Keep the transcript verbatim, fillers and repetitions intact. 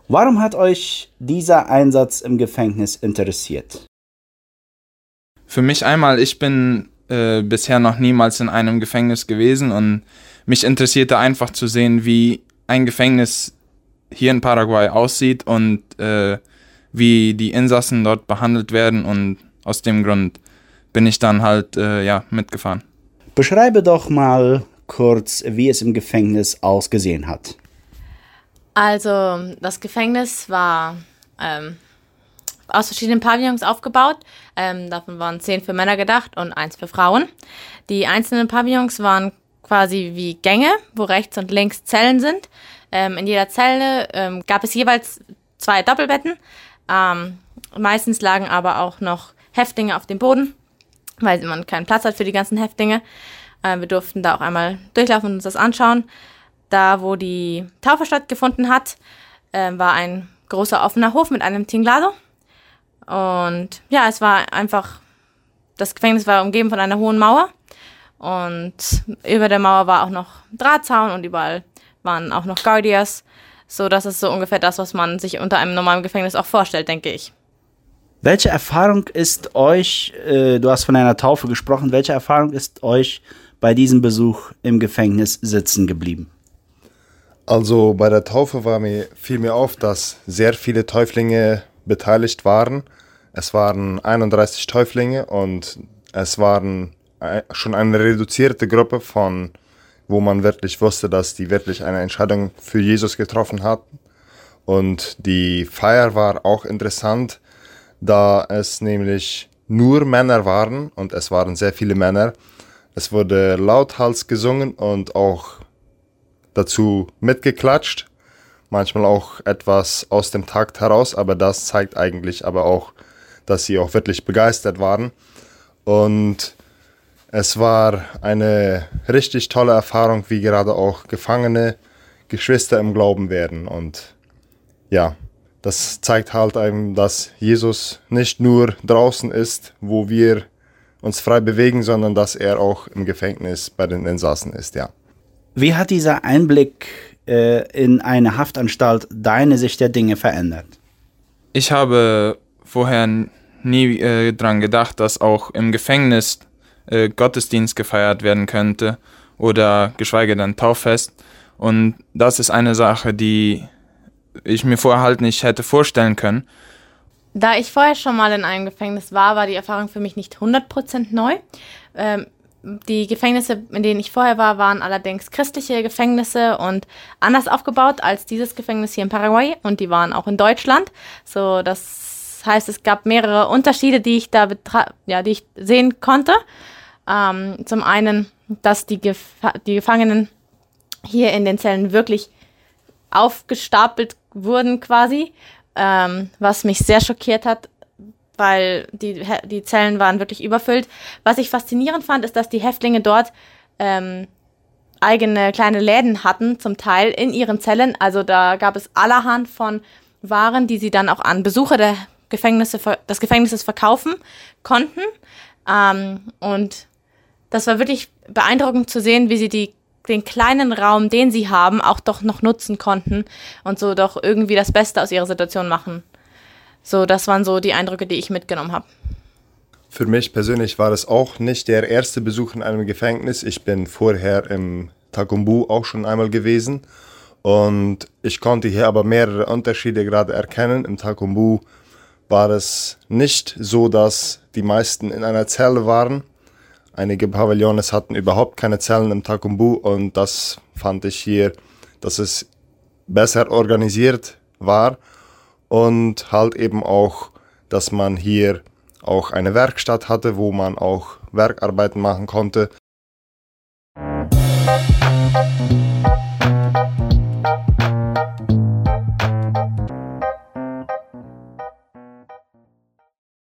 Warum hat euch dieser Einsatz im Gefängnis interessiert? Für mich einmal, ich bin äh, bisher noch niemals in einem Gefängnis gewesen und mich interessierte einfach zu sehen, wie ein Gefängnis hier in Paraguay aussieht und äh, wie die Insassen dort behandelt werden, und aus dem Grund bin ich dann halt äh, ja, mitgefahren. Beschreibe doch mal kurz, wie es im Gefängnis ausgesehen hat. Also das Gefängnis war ähm, aus verschiedenen Pavillons aufgebaut. Ähm, davon waren zehn für Männer gedacht und eins für Frauen. Die einzelnen Pavillons waren quasi wie Gänge, wo rechts und links Zellen sind. Ähm, in jeder Zelle ähm, gab es jeweils zwei Doppelbetten. Ähm, meistens lagen aber auch noch Häftlinge auf dem Boden, weil man keinen Platz hat für die ganzen Häftlinge. Äh, wir durften da auch einmal durchlaufen und uns das anschauen. Da, wo die Taufe stattgefunden hat, äh, war ein großer offener Hof mit einem Tinglado. Und ja, es war einfach, das Gefängnis war umgeben von einer hohen Mauer. Und über der Mauer war auch noch Drahtzaun und überall waren auch noch Guardias. So, das ist so ungefähr das, was man sich unter einem normalen Gefängnis auch vorstellt, denke ich. Welche Erfahrung ist euch, äh, du hast von einer Taufe gesprochen, welche Erfahrung ist euch bei diesem Besuch im Gefängnis sitzen geblieben? Also bei der Taufe war mir, fiel mir auf, dass sehr viele Täuflinge beteiligt waren. Es waren einunddreißig Täuflinge und es waren schon eine reduzierte Gruppe von, wo man wirklich wusste, dass die wirklich eine Entscheidung für Jesus getroffen hatten. Und die Feier war auch interessant, da es nämlich nur Männer waren und es waren sehr viele Männer. Es wurde lauthals gesungen und auch dazu mitgeklatscht, manchmal auch etwas aus dem Takt heraus, aber das zeigt eigentlich aber auch, dass sie auch wirklich begeistert waren. Und es war eine richtig tolle Erfahrung, wie gerade auch Gefangene Geschwister im Glauben werden. Und ja, das zeigt halt einem, dass Jesus nicht nur draußen ist, wo wir uns frei bewegen, sondern dass er auch im Gefängnis bei den Insassen ist, ja. Wie hat dieser Einblick äh, in eine Haftanstalt deine Sicht der Dinge verändert? Ich habe vorher nie äh, dran gedacht, dass auch im Gefängnis äh, Gottesdienst gefeiert werden könnte oder geschweige denn Tauffest. Und das ist eine Sache, die ich mir vorher halt nicht hätte vorstellen können. Da ich vorher schon mal in einem Gefängnis war, war die Erfahrung für mich nicht hundert Prozent neu. Ähm, die Gefängnisse, in denen ich vorher war, waren allerdings christliche Gefängnisse und anders aufgebaut als dieses Gefängnis hier in Paraguay, und die waren auch in Deutschland. So, das heißt, es gab mehrere Unterschiede, die ich da betra- ja, die ich sehen konnte. Ähm, zum einen, dass die, Gef- die Gefangenen hier in den Zellen wirklich aufgestapelt wurden quasi, ähm, was mich sehr schockiert hat, weil die, die Zellen waren wirklich überfüllt. Was ich faszinierend fand, ist, dass die Häftlinge dort ähm, eigene kleine Läden hatten, zum Teil in ihren Zellen. Also da gab es allerhand von Waren, die sie dann auch an Besucher der Gefängnisse, des Gefängnisses verkaufen konnten. Ähm, und das war wirklich beeindruckend zu sehen, wie sie die den kleinen Raum, den sie haben, auch doch noch nutzen konnten und so doch irgendwie das Beste aus ihrer Situation machen. So, das waren so die Eindrücke, die ich mitgenommen habe. Für mich persönlich war es auch nicht der erste Besuch in einem Gefängnis. Ich bin vorher im Takumbu auch schon einmal gewesen und ich konnte hier aber mehrere Unterschiede gerade erkennen. Im Takumbu war es nicht so, dass die meisten in einer Zelle waren. Einige Pavillons hatten überhaupt keine Zellen im Takumbu und das fand ich hier, dass es besser organisiert war und halt eben auch, dass man hier auch eine Werkstatt hatte, wo man auch Werkarbeiten machen konnte.